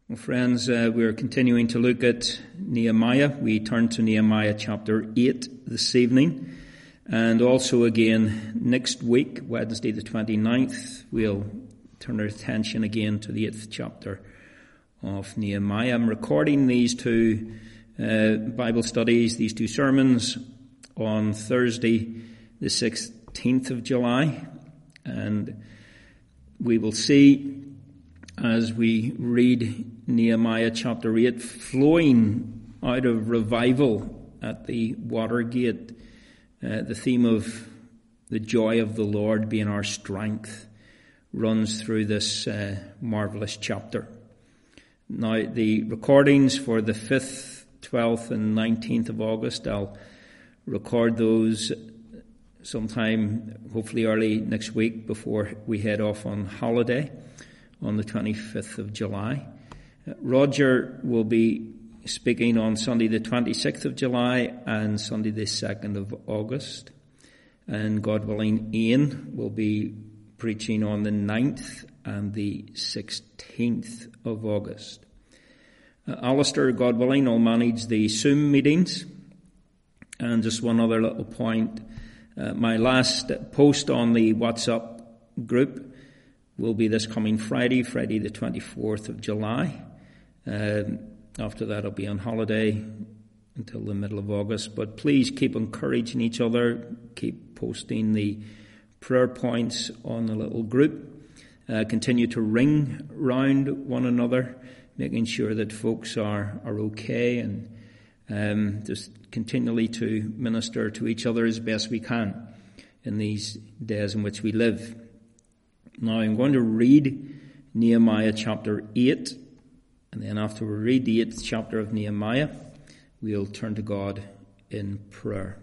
Well, friends, we're continuing to look at Nehemiah. We turn to Nehemiah chapter 8 this evening. And also again next week, Wednesday the 29th, we'll turn our attention again to the 8th chapter of Nehemiah. I'm recording these two Bible studies, these two sermons, on Thursday the 16th of July. And we will see, as we read Nehemiah chapter 8, flowing out of revival at the Watergate, the theme of the joy of the Lord being our strength runs through this marvelous chapter. Now, the recordings for the 5th, 12th and 19th of August, I'll record those sometime, hopefully early next week, before we head off on holiday on the 25th of July. Roger will be speaking on Sunday the 26th of July and Sunday the 2nd of August. And God willing, Ian will be preaching on the 9th and the 16th of August. Alistair, God willing, will manage the Zoom meetings. And just one other little point. My last post on the WhatsApp group will be this coming Friday the 24th of July. After that, I'll be on holiday until the middle of August. But please keep encouraging each other. Keep posting the prayer points on the little group. Continue to ring round one another, making sure that folks are okay, and just continually to minister to each other as best we can in these days in which we live. Now, I'm going to read Nehemiah chapter 8, and then after we read the 8th chapter of Nehemiah, we'll turn to God in prayer.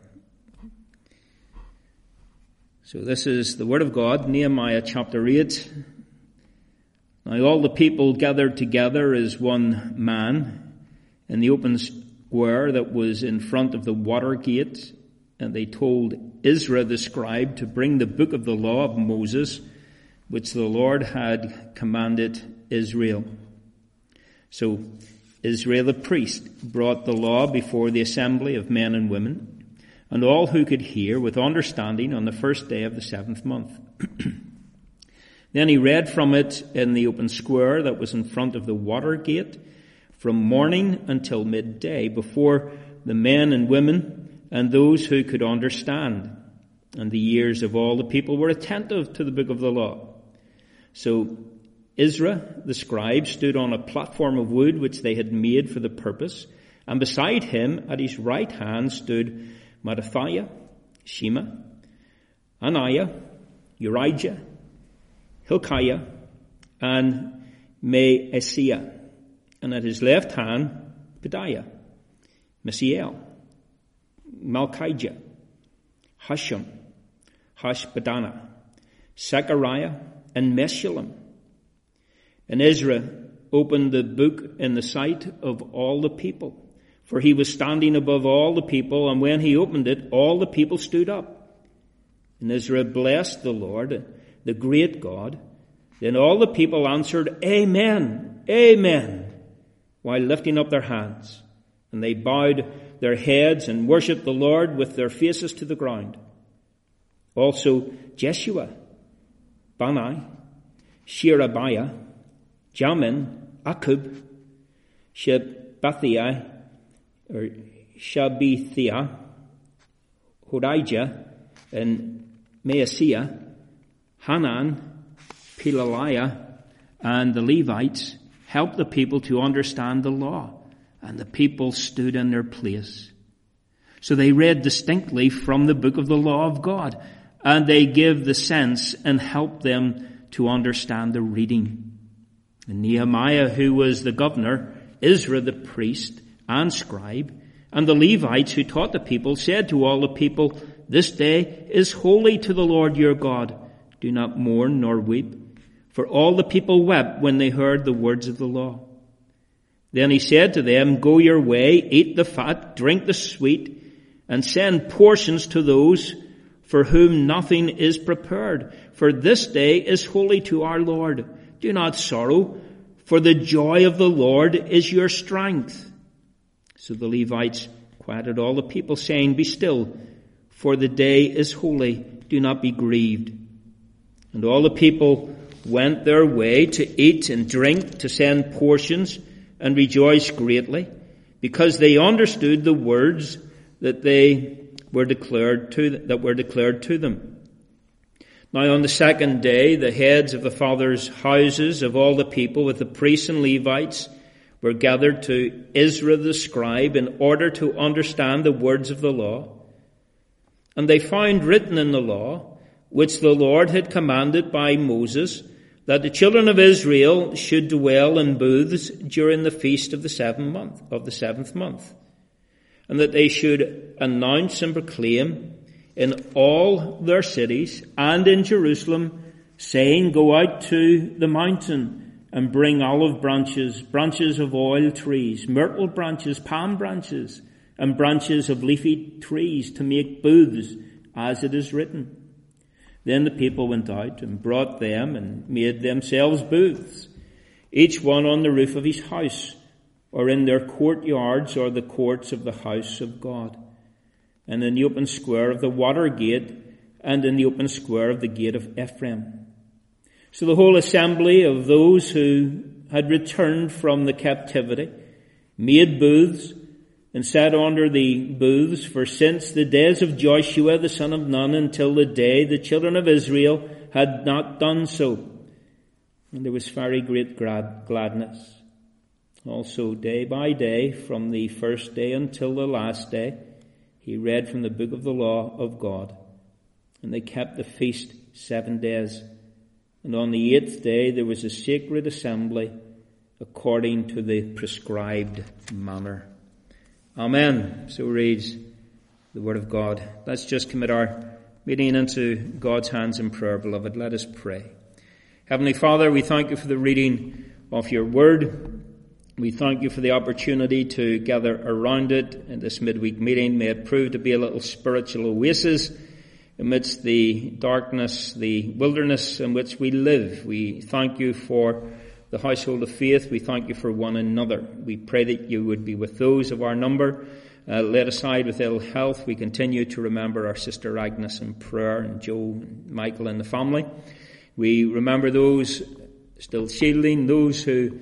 So this is the word of God, Nehemiah chapter 8. Now all the people gathered together as one man in the open square that was in front of the Watergate, and they told Ezra the scribe to bring the book of the law of Moses, which the Lord had commanded Israel. So Ezra the priest brought the law before the assembly of men and women, and all who could hear with understanding on the first day of the 7th month. Then he read from it in the open square that was in front of the Watergate from morning until midday before the men and women and those who could understand. And the ears of all the people were attentive to the book of the law. So Ezra the scribe stood on a platform of wood which they had made for the purpose, and beside him at his right hand stood Mattithiah, Shema, Ananiah, Urijah, Hilkiah, and Maaseiah, and at his left hand Pedaiah, Mishael, Malchijah, Hashum, Hashbaddanah, Zechariah, and Meshullam. And Ezra opened the book in the sight of all the people, for he was standing above all the people, and when he opened it, all the people stood up. And Ezra blessed the Lord, the great God. Then all the people answered, Amen, Amen, while lifting up their hands. And they bowed their heads and worshipped the Lord with their faces to the ground. Also Jeshua, Bani, Sherebiah, Jamin, Akub, Shabbathiah, Hodijah, and Maaseiah, Hanan, Pelaliah, and the Levites helped the people to understand the law, and the people stood in their place. So they read distinctly from the book of the law of God, and they give the sense and help them to understand the reading. And Nehemiah, who was the governor, Ezra the priest and scribe, and the Levites who taught the people, said to all the people, This day is holy to the Lord your God. Do not mourn nor weep. For all the people wept when they heard the words of the law. Then he said to them, Go your way, eat the fat, drink the sweet, and send portions to those for whom nothing is prepared. For this day is holy to our Lord. Do not sorrow, for the joy of the Lord is your strength." So the Levites quieted all the people, saying, "Be still, for the day is holy. Do not be grieved." And all the people went their way to eat and drink, to send portions, and rejoice greatly, because they understood the words that were declared to them. Now on the second day, the heads of the fathers' houses of all the people, with the priests and Levites, were gathered to Ezra the scribe in order to understand the words of the law. And they found written in the law, which the Lord had commanded by Moses, that the children of Israel should dwell in booths during the feast of the seventh month, and that they should announce and proclaim in all their cities and in Jerusalem, saying, "Go out to the mountain and bring olive branches, branches of oil trees, myrtle branches, palm branches, and branches of leafy trees to make booths, as it is written." Then the people went out and brought them and made themselves booths, each one on the roof of his house, or in their courtyards or the courts of the house of God, and in the open square of the water gate, and in the open square of the gate of Ephraim. So the whole assembly of those who had returned from the captivity made booths and sat under the booths, for since the days of Joshua the son of Nun until the day the children of Israel had not done so. And there was very great gladness. Also day by day, from the first day until the last day, he read from the book of the law of God. And they kept the feast 7 days. And on the 8th day there was a sacred assembly according to the prescribed manner. Amen. So reads the word of God. Let's just commit our meeting into God's hands in prayer, beloved. Let us pray. Heavenly Father, we thank you for the reading of your word. We thank you for the opportunity to gather around it in this midweek meeting. May it prove to be a little spiritual oasis amidst the darkness, the wilderness in which we live. We thank you for the household of faith. We thank you for one another. We pray that you would be with those of our number laid aside with ill health. We continue to remember our sister Agnes in prayer, and Joe and Michael and the family. We remember those still shielding, those who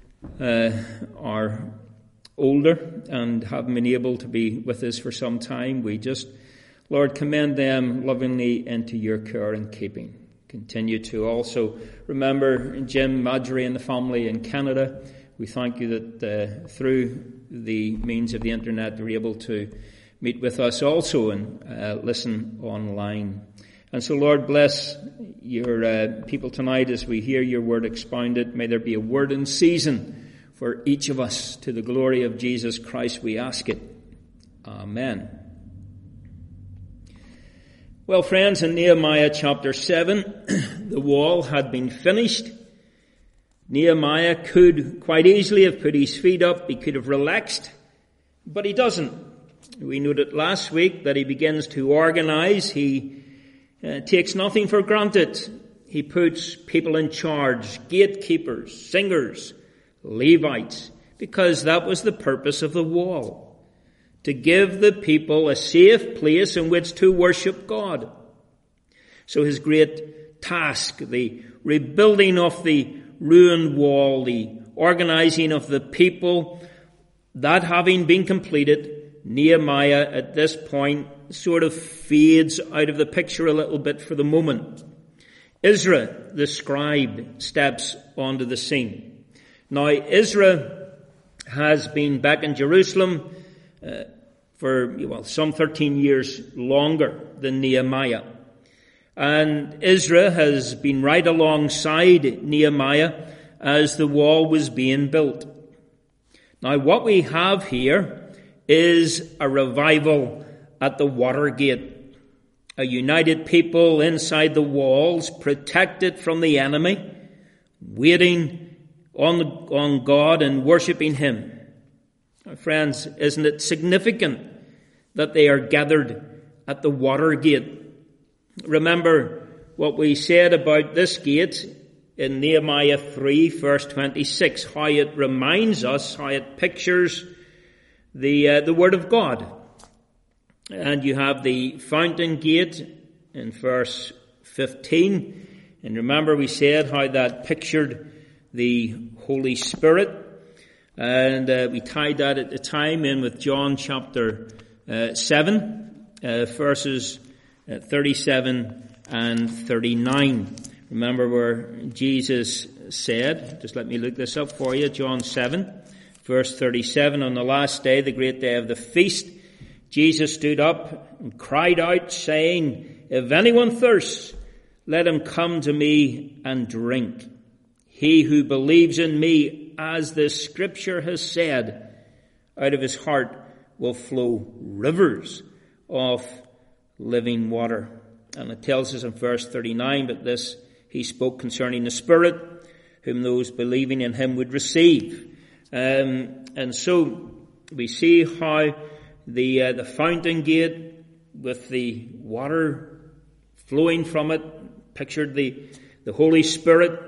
are older and haven't been able to be with us for some time. We just, Lord, commend them lovingly into your care and keeping. Continue to also remember Jim, Marjorie and the family in Canada. We thank you that through the means of the internet they're able to meet with us also and listen online. And so, Lord, bless your people tonight as we hear your word expounded. May there be a word in season for each of us. To the glory of Jesus Christ we ask it. Amen. Well, friends, in Nehemiah chapter 7, the wall had been finished. Nehemiah could quite easily have put his feet up. He could have relaxed, but he doesn't. We noted last week that he begins to organize. He takes nothing for granted. He puts people in charge, gatekeepers, singers, Levites, because that was the purpose of the wall. To give the people a safe place in which to worship God. So his great task, the rebuilding of the ruined wall, the organizing of the people, that having been completed, Nehemiah at this point sort of fades out of the picture a little bit for the moment. Ezra, the scribe, steps onto the scene. Now, Ezra has been back in Jerusalem for some 13 years longer than Nehemiah. And Ezra has been right alongside Nehemiah as the wall was being built. Now, what we have here is a revival at the water gate. A united people inside the walls, protected from the enemy, waiting on God and worshiping him. Friends, isn't it significant that they are gathered at the water gate? Remember what we said about this gate in Nehemiah 3, verse 26, how it reminds us, how it pictures the Word of God. And you have the fountain gate in verse 15. And remember we said how that pictured the Holy Spirit. And we tied that at the time in with John chapter 7, verses 37 and 39. Remember where Jesus said, just let me look this up for you, John 7, verse 37, on the last day, the great day of the feast, Jesus stood up and cried out, saying, if anyone thirsts, let him come to me and drink. He who believes in me, as the scripture has said, out of his heart will flow rivers of living water. And it tells us in verse 39, but this he spoke concerning the Spirit, whom those believing in him would receive. And so we see how the fountain gate with the water flowing from it pictured the Holy Spirit,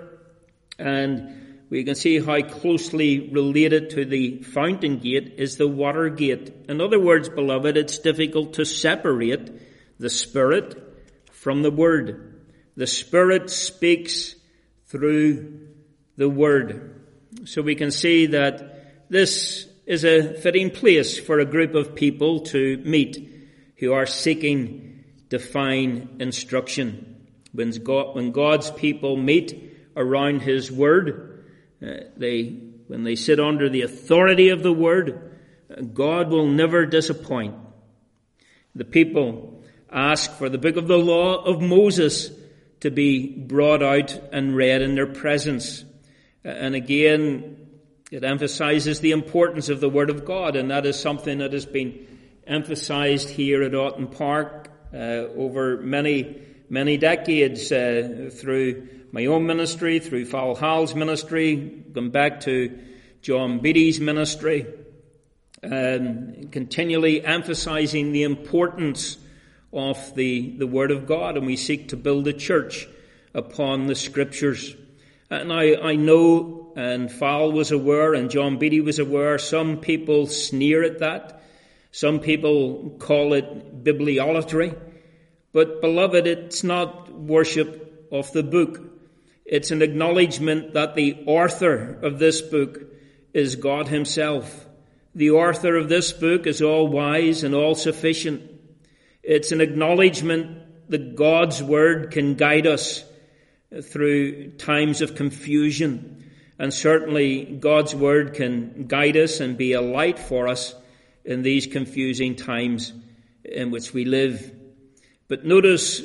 and we can see how closely related to the fountain gate is the water gate. In other words, beloved, it's difficult to separate the Spirit from the Word. The Spirit speaks through the Word. So we can see that this is a fitting place for a group of people to meet who are seeking divine instruction. When God's people meet around His Word, when they sit under the authority of the Word, God will never disappoint. The people ask for the book of the law of Moses to be brought out and read in their presence. And again, it emphasizes the importance of the Word of God, and that is something that has been emphasized here at Oughton Park over many decades through my own ministry, through Val Hall's ministry, going back to John Beatty's ministry, continually emphasizing the importance of the Word of God, and we seek to build a church upon the Scriptures. And I know, and Val was aware, and John Beatty was aware, some people sneer at that. Some people call it bibliolatry. But beloved, it's not worship of the book. It's an acknowledgement that the author of this book is God Himself. The author of this book is all wise and all sufficient. It's an acknowledgement that God's Word can guide us through times of confusion. And certainly God's Word can guide us and be a light for us in these confusing times in which we live. But notice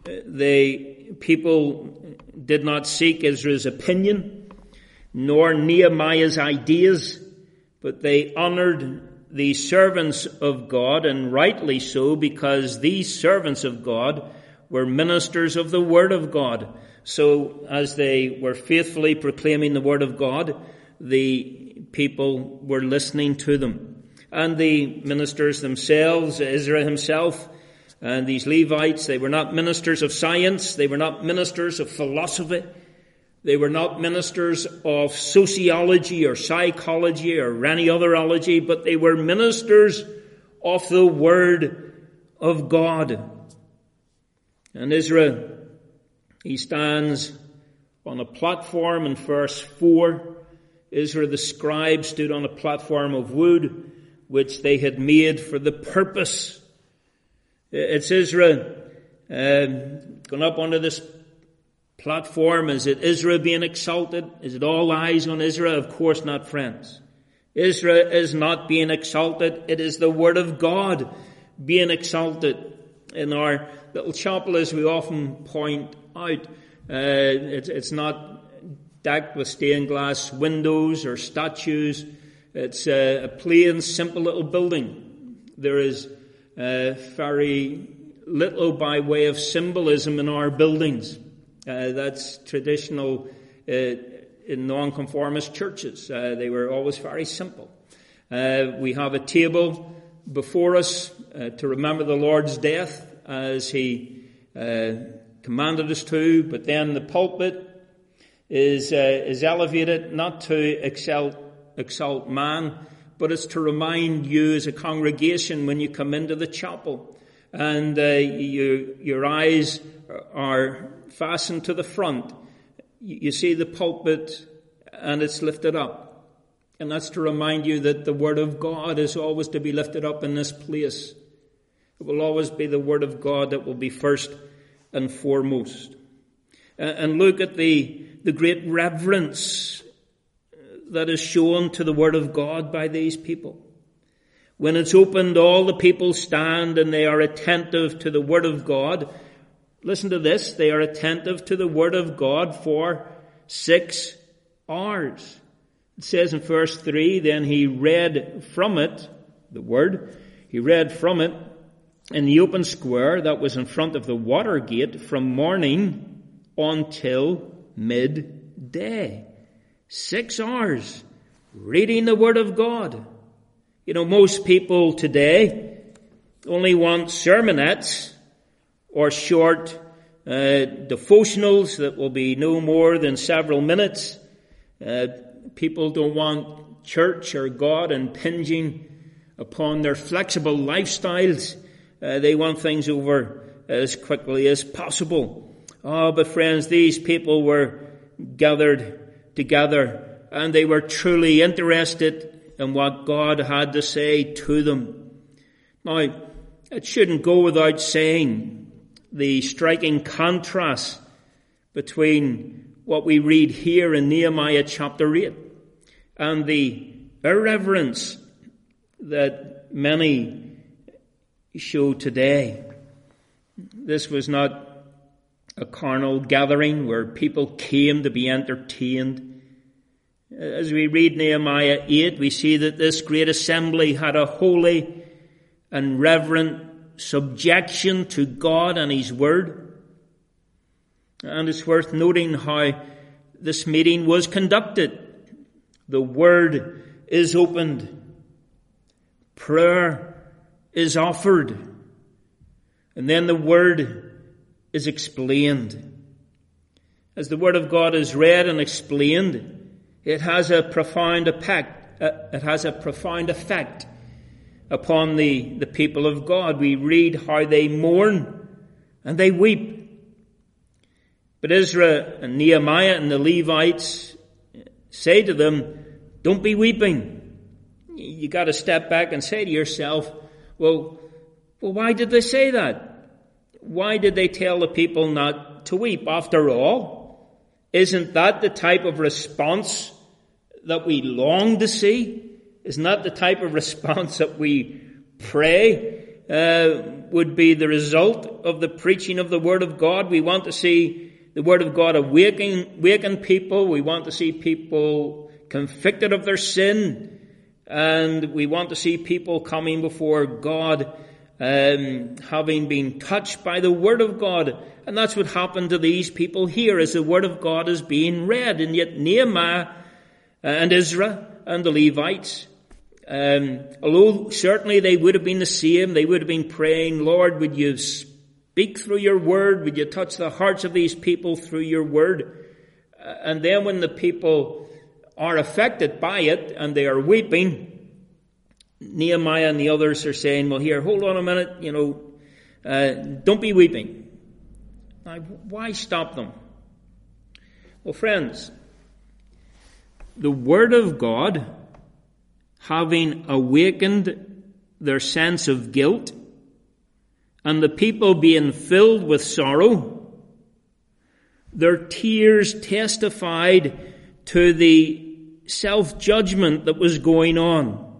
the people did not seek Ezra's opinion, nor Nehemiah's ideas, but they honored the servants of God, and rightly so, because these servants of God were ministers of the Word of God. So as they were faithfully proclaiming the Word of God, the people were listening to them. And the ministers themselves, Ezra himself, and these Levites, they were not ministers of science, they were not ministers of philosophy, they were not ministers of sociology or psychology or any other ology, but they were ministers of the Word of God. And Ezra, he stands on a platform in verse 4. Ezra the scribe stood on a platform of wood, which they had made for the purpose. It's Ezra going up onto this platform. Is it Ezra being exalted? Is it all eyes on Ezra? Of course not, friends. Ezra is not being exalted. It is the Word of God being exalted. In our little chapel, as we often point out, it's not decked with stained glass windows or statues. It's a plain, simple little building. There is very little by way of symbolism in our buildings. That's traditional in nonconformist churches. They were always very simple. We have a table before us to remember the Lord's death as He commanded us to, but then the pulpit is elevated not to exalt man, but it's to remind you as a congregation when you come into the chapel and your eyes are fastened to the front. You see the pulpit and it's lifted up. And that's to remind you that the Word of God is always to be lifted up in this place. It will always be the Word of God that will be first and foremost. And look at the great reverence that is shown to the Word of God by these people. When it's opened, all the people stand and they are attentive to the Word of God. Listen to this, they are attentive to the Word of God for 6 hours. It says in verse 3, then he read from it, the Word, he read from it in the open square that was in front of the water gate from morning until midday. 6 hours reading the Word of God. You know, most people today only want sermonettes or short devotionals that will be no more than several minutes. People don't want church or God impinging upon their flexible lifestyles. They want things over as quickly as possible. Oh, but friends, these people were gathered together and they were truly interested in what God had to say to them. Now, it shouldn't go without saying the striking contrast between what we read here in Nehemiah chapter 8 and the irreverence that many show today. This was not a carnal gathering where people came to be entertained. As we read Nehemiah 8, we see that this great assembly had a holy and reverent subjection to God and His Word. And it's worth noting how this meeting was conducted. The Word is opened. Prayer is offered. And then the Word is explained. As the Word of God is read and explained, it has a profound effect. Upon the people of God. We read how they mourn and they weep. But Ezra and Nehemiah and the Levites say to them, don't be weeping. You got to step back and say to yourself, well, why did they say that? Why did they tell the people not to weep? After all, isn't that the type of response that we long to see? Isn't that the type of response that we pray would be the result of the preaching of the Word of God? We want to see the Word of God awaken people. We want to see people convicted of their sin. And we want to see people coming before God having been touched by the Word of God. And that's what happened to these people here as the Word of God is being read. And yet Nehemiah and Ezra and the Levites, although certainly they would have been the same, they would have been praying, Lord, would you speak through your Word? Would you touch the hearts of these people through your Word? And then when the people are affected by it and they are weeping, Nehemiah and the others are saying, well, here, hold on a minute, don't be weeping. Now, why stop them? Well, friends, the Word of God, having awakened their sense of guilt, and the people being filled with sorrow, their tears testified to the self-judgment that was going on.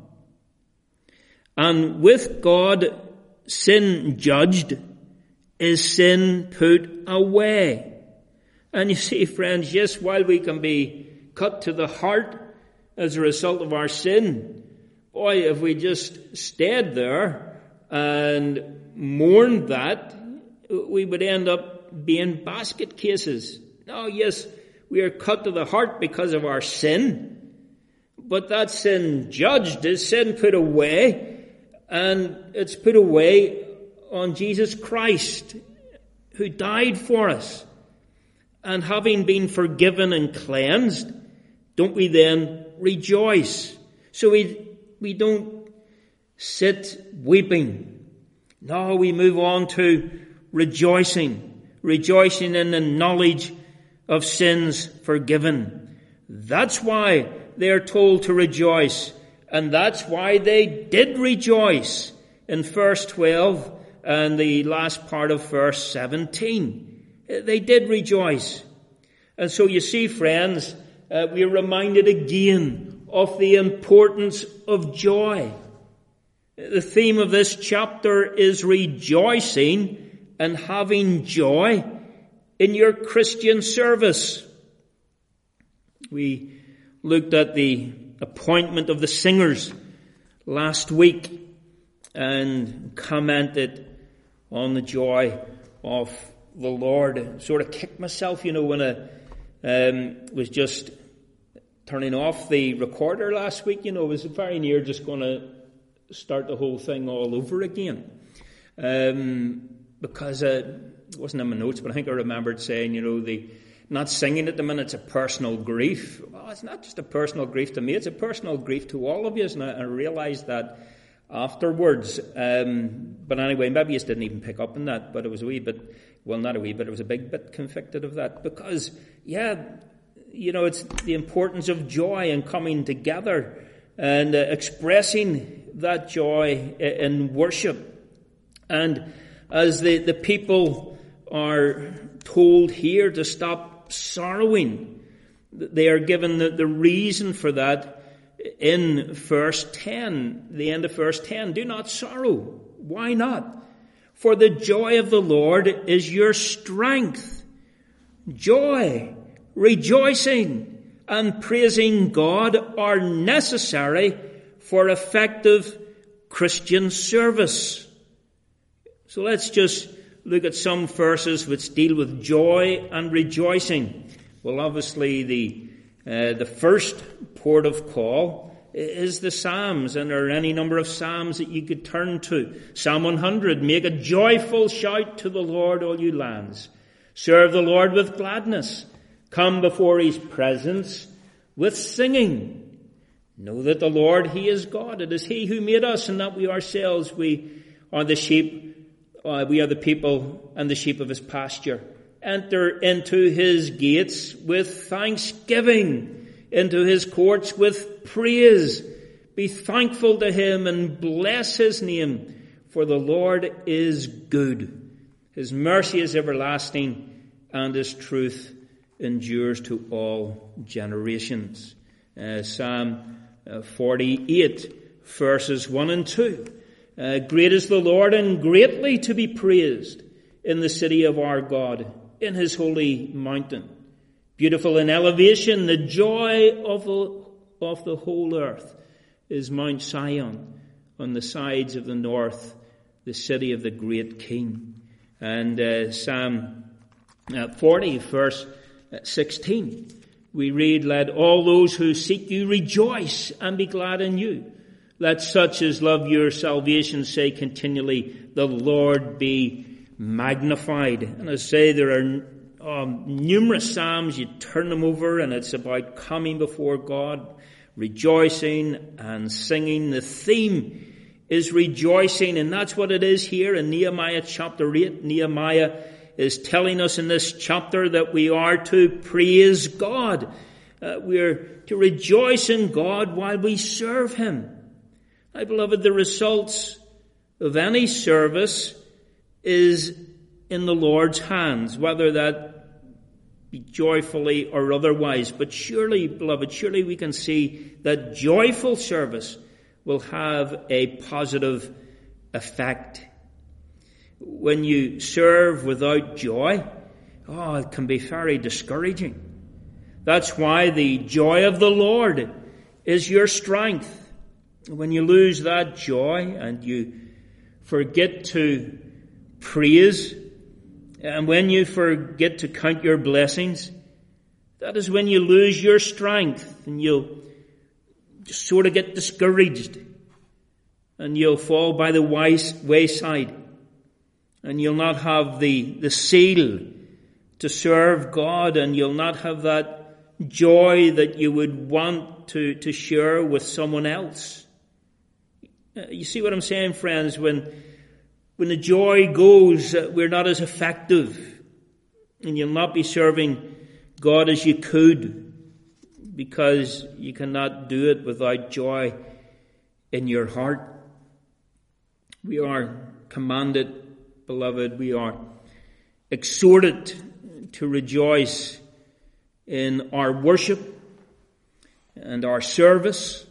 And with God, sin judged is sin put away. And you see, friends, yes, while we can be cut to the heart as a result of our sin, boy, if we just stayed there and mourned that, we would end up being basket cases. Now, yes, we are cut to the heart because of our sin, but that sin judged is sin put away, and it's put away on Jesus Christ, who died for us. And having been forgiven and cleansed, don't we then rejoice? So we don't sit weeping. No, we move on to rejoicing in the knowledge of sins forgiven. That's why they are told to rejoice, and that's why they did rejoice in verse 12 and the last part of verse 17. They did rejoice. And so you see, friends, we are reminded again of the importance of joy. The theme of this chapter is rejoicing and having joy in your Christian service. We looked at the appointment of the singers last week and commented on the joy of the Lord. Sort of kicked myself, when I was just turning off the recorder last week. I was very near just going to start the whole thing all over again. Because it wasn't in my notes, but I think I remembered saying, the not singing at the minute, it's a personal grief. Well, it's not just a personal grief to me, it's a personal grief to all of you, and I realised that afterwards. But anyway, maybe you just didn't even pick up on that, but it was a wee bit, well, not a wee bit, it was a big bit convicted of that. Because, it's the importance of joy and coming together and expressing that joy in worship. And as the people are told here to stop sorrowing, they are given the reason for that in verse 10, the end of verse 10. Do not sorrow. Why not? For the joy of the Lord is your strength. Joy, rejoicing, and praising God are necessary for effective Christian service. So let's just look at some verses which deal with joy and rejoicing. Well, obviously the first port of call is the Psalms, and there are any number of Psalms that you could turn to. Psalm 100, make a joyful shout to the Lord, all you lands. Serve the Lord with gladness. Come before his presence with singing. Know that the Lord, he is God. It is he who made us, and not we ourselves. We are the sheep. We are the people and the sheep of his pasture. Enter into his gates with thanksgiving, into his courts with praise. Be thankful to him and bless his name, for the Lord is good. His mercy is everlasting, and his truth endures to all generations. Psalm 48, verses 1 and 2. Great is the Lord, and greatly to be praised in the city of our God, in his holy mountain. Beautiful in elevation, the joy of the whole earth is Mount Zion, on the sides of the north, the city of the great King. And Psalm 40, verse 16, we read, let all those who seek you rejoice and be glad in you. Let such as love your salvation say continually, the Lord be magnified. And I say there are numerous Psalms, you turn them over and it's about coming before God, rejoicing and singing. The theme is rejoicing, and that's what it is here in Nehemiah chapter 8. Nehemiah is telling us in this chapter that we are to praise God. We are to rejoice in God while we serve him. My beloved, the results of any service is in the Lord's hands, whether that be joyfully or otherwise. But surely, beloved, surely we can see that joyful service will have a positive effect. When you serve without joy, it can be very discouraging. That's why the joy of the Lord is your strength. When you lose that joy and you forget to praise, and when you forget to count your blessings, that is when you lose your strength, and you'll just sort of get discouraged, and you'll fall by the wayside, and you'll not have the zeal to serve God, and you'll not have that joy that you would want to share with someone else. You see what I'm saying, friends? When the joy goes, we're not as effective, and you'll not be serving God as you could, because you cannot do it without joy in your heart. We are commanded, beloved, we are exhorted to rejoice in our worship and our service.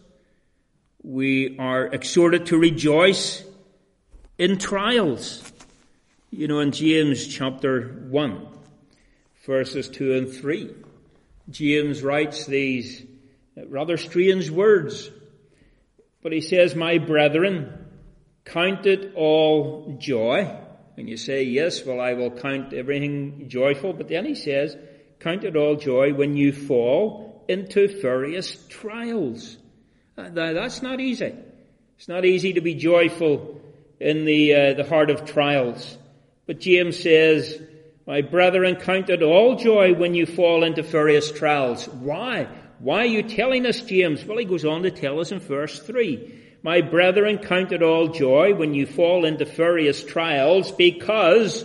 We are exhorted to rejoice in trials. You know, in James chapter 1, verses 2 and 3, James writes these rather strange words. But he says, "My brethren, count it all joy." And you say, yes, well, I will count everything joyful. But then he says, count it all joy when you fall into various trials. That's not easy. It's not easy to be joyful in the heart of trials. But James says, "My brethren, count it all joy when you fall into various trials." Why? Why are you telling us, James? Well, he goes on to tell us in verse 3. "My brethren, count it all joy when you fall into various trials, because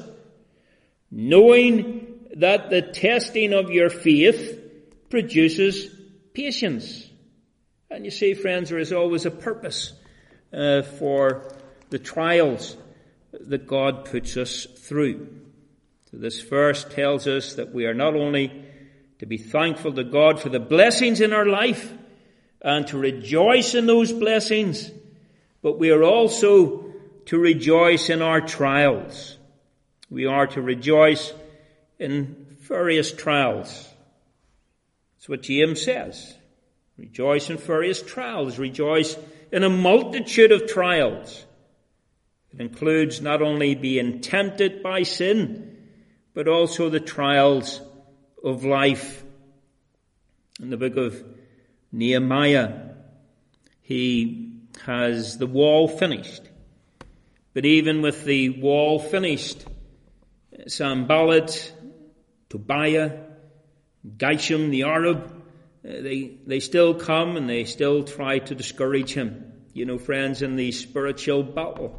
knowing that the testing of your faith produces patience." And you see, friends, there is always a purpose for the trials that God puts us through. So this verse tells us that we are not only to be thankful to God for the blessings in our life and to rejoice in those blessings, but we are also to rejoice in our trials. We are to rejoice in various trials. That's what James says. Rejoice in various trials. Rejoice in a multitude of trials. It includes not only being tempted by sin, but also the trials of life. In the book of Nehemiah, he has the wall finished. But even with the wall finished, Sanballat, Tobiah, Geshem the Arab, they still come and they still try to discourage him. You know, friends, in the spiritual battle,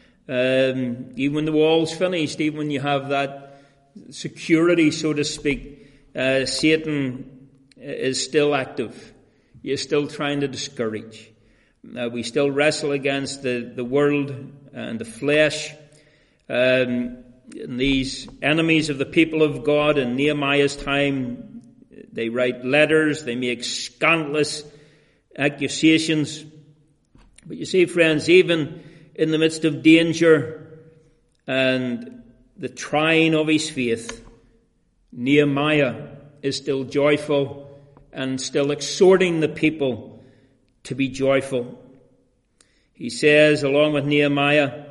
even when the wall's finished, even when you have that security, so to speak, Satan is still active. You're still trying to discourage. We still wrestle against the world and the flesh. And these enemies of the people of God in Nehemiah's time, they write letters, they make scandalous accusations. But you see, friends, even in the midst of danger and the trying of his faith, Nehemiah is still joyful and still exhorting the people to be joyful. He says, along with Nehemiah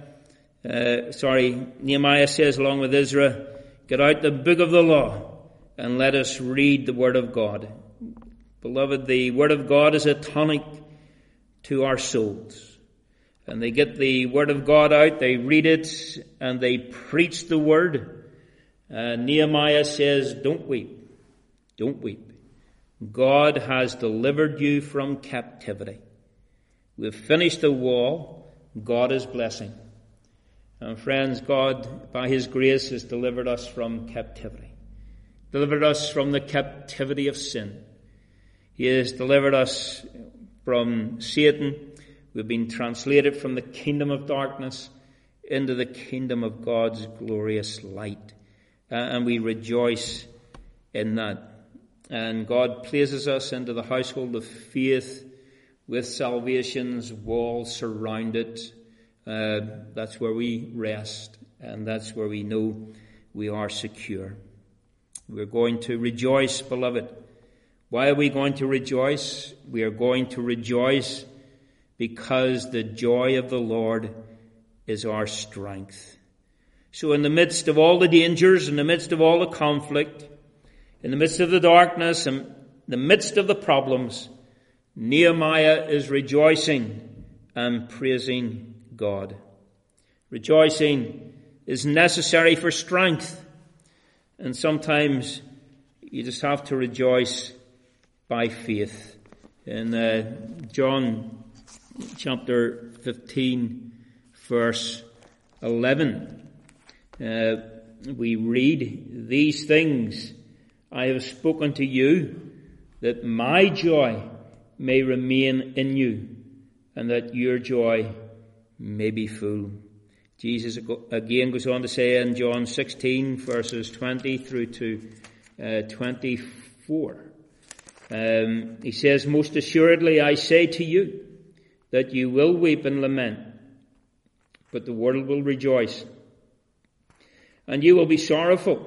says, along with Ezra, "Get out the book of the law and let us read the word of God." Beloved, the word of God is a tonic to our souls. And they get the word of God out, they read it, and they preach the word. Nehemiah says, don't weep. Don't weep. God has delivered you from captivity. We've finished the wall. God is blessing. And friends, God, by his grace, has delivered us from captivity. Delivered us from the captivity of sin. He has delivered us from Satan. We've been translated from the kingdom of darkness into the kingdom of God's glorious light. And we rejoice in that. And God places us into the household of faith with salvation's wall surrounded. That's where we rest, and that's where we know we are secure. We're going to rejoice, beloved. Why are we going to rejoice? We are going to rejoice because the joy of the Lord is our strength. So in the midst of all the dangers, in the midst of all the conflict, in the midst of the darkness, in the midst of the problems, Nehemiah is rejoicing and praising God. Rejoicing is necessary for strength. And sometimes you just have to rejoice by faith. In John chapter 15, verse 11, we read, "These things I have spoken to you, that my joy may remain in you, and that your joy may be full." Jesus again goes on to say in John 16, verses 20 through to 24, he says, "Most assuredly I say to you, that you will weep and lament, but the world will rejoice. And you will be sorrowful,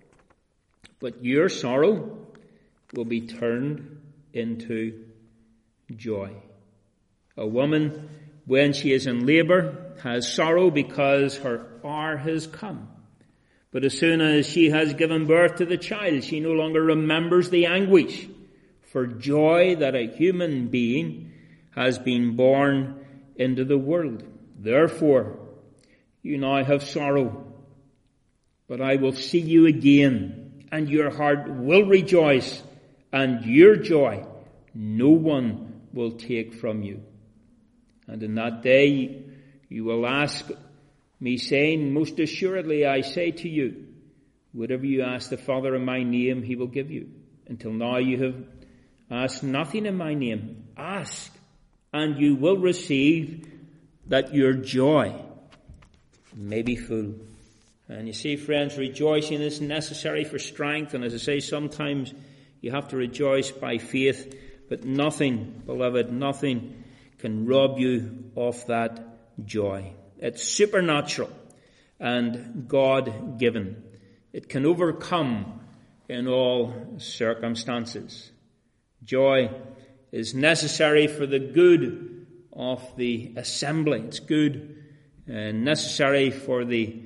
but your sorrow will be turned into joy. A woman, when she is in labor, has sorrow because her hour has come. But as soon as she has given birth to the child, she no longer remembers the anguish for joy that a human being has been born into the world. Therefore, you now have sorrow, but I will see you again, and your heart will rejoice, and your joy no one will take from you. And in that day you will ask me, saying, Most assuredly I say to you, whatever you ask the Father in my name, he will give you. Until now you have asked nothing in my name. Ask, and you will receive, that your joy may be full." And you see, friends, rejoicing is necessary for strength. And as I say, sometimes you have to rejoice by faith. But nothing, beloved, nothing can rob you of that joy. It's supernatural and God-given. It can overcome in all circumstances. Joy is necessary for the good of the assembly. It's good and necessary for the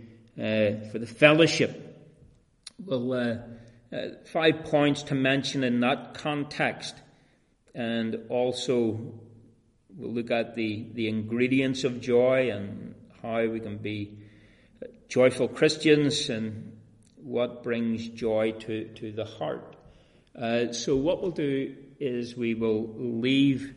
fellowship. Well, 5 points to mention in that context, and also we'll look at the ingredients of joy and how we can be joyful Christians and what brings joy to the heart. So what we'll do is we will leave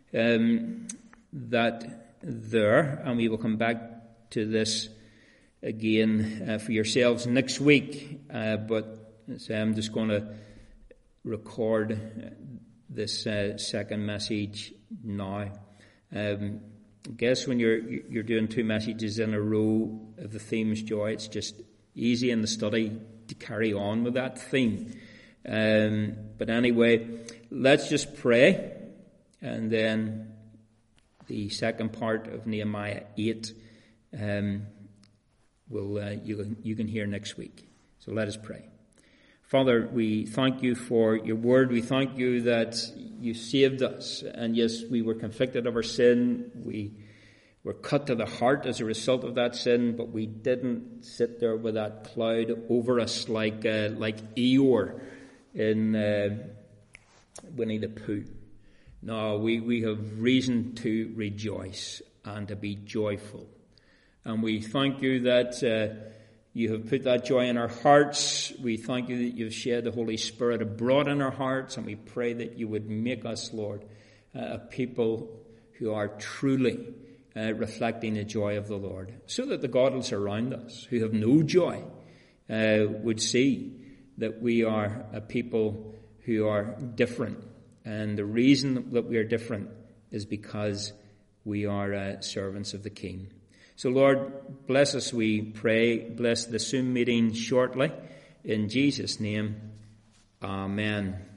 that there, and we will come back to this again for yourselves next week. But I'm just going to record this second message now. I guess when you're doing 2 messages in a row of the theme's joy, it's just easy in the study to carry on with that theme. But anyway, let's just pray, and then the second part of Nehemiah 8 you can hear next week. So let us pray. Father, we thank you for your word. We thank you that you saved us. And yes, we were convicted of our sin. We were cut to the heart as a result of that sin, but we didn't sit there with that cloud over us like Eeyore in Winnie the Pooh. No, we have reason to rejoice and to be joyful. And we thank you that you have put that joy in our hearts. We thank you that you've shed the Holy Spirit abroad in our hearts, and we pray that you would make us, Lord, a people who are truly reflecting the joy of the Lord, so that the godless around us who have no joy would see that we are a people who are different. And the reason that we are different is because we are servants of the King. So, Lord, bless us, we pray. Bless the Zoom meeting shortly. In Jesus' name, amen.